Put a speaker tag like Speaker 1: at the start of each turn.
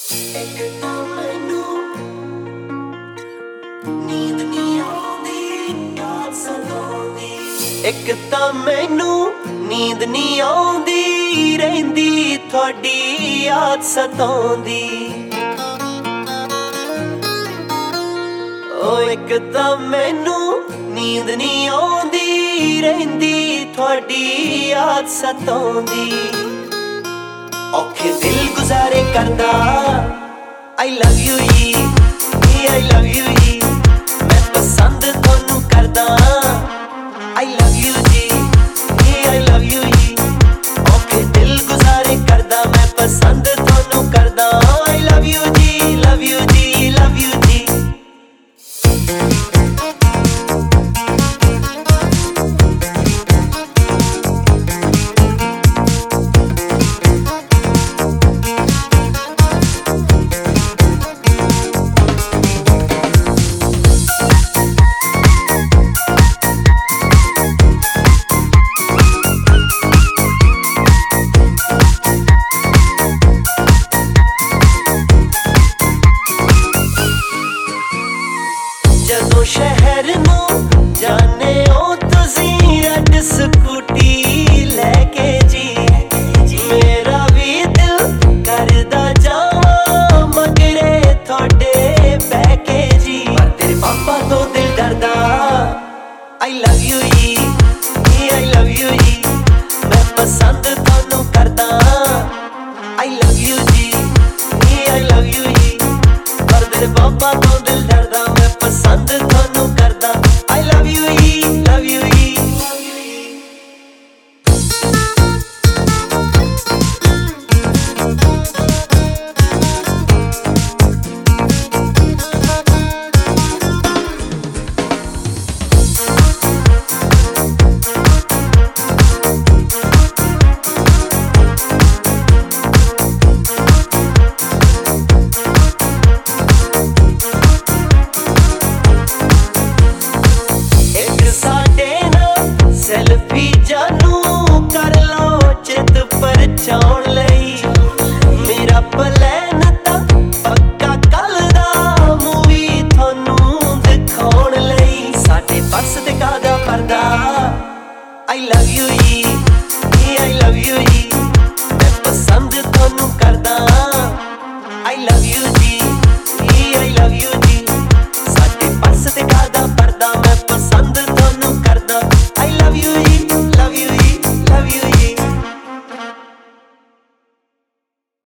Speaker 1: ਇੱਕ ਤਾਂ ਮੈਨੂੰ ਨੀਂਦ ਨਹੀਂ ਆਉਂਦੀ ਯਾਦ ਸਤਾਉਂਦੀ ਇੱਕ ਤਾਂ ਮੈਨੂੰ ਨੀਂਦ ਨਹੀਂ ਆਉਂਦੀ ਰਹਿੰਦੀ ਤੁਹਾਡੀ ਯਾਦ ਸਤਾਉਂਦੀ ਓ ਇੱਕ ਤਾਂ ਮੈਨੂੰ ਨੀਂਦ ਨਹੀਂ ਆਉਂਦੀ ਰਹਿੰਦੀ ਤੁਹਾਡੀ ਯਾਦ ਸਤਾਉਂਦੀ औखे दिल गुजारे करदा I love you ji I love you जी मैं पसंद थोनू करदा I love you ji I love you जी औखे दिल गुजारे करदा मैं पसंद थोनू करदा I love you ji love you ji love you जी जदों शहर नूं जाने ओ तुसीं रट स्कूटी लैके जी मेरा भी दिल करदा जावां मगरे थोड़े बैके जी पर तेरे पापा तो दिल डरदा I love you ji I love you जी मैं पसंद थोनू करदा I love you ji I love you जी पर तेरे पापा तो दिल डरदा मैं पसंद